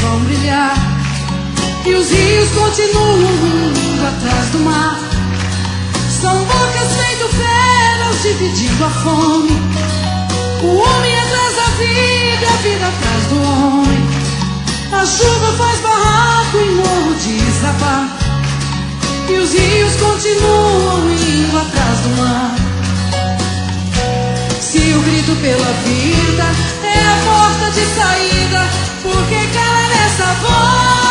vão brilhar, e os rios continuam indo atrás do mar. São bocas feito feras dividindo a fome, o homem atrás da vida, a vida atrás do homem. A chuva faz barraco e morro desabar, e os rios continuam indo atrás do mar. Se o grito pela vida é a porta de saída, por que cala nessa voz?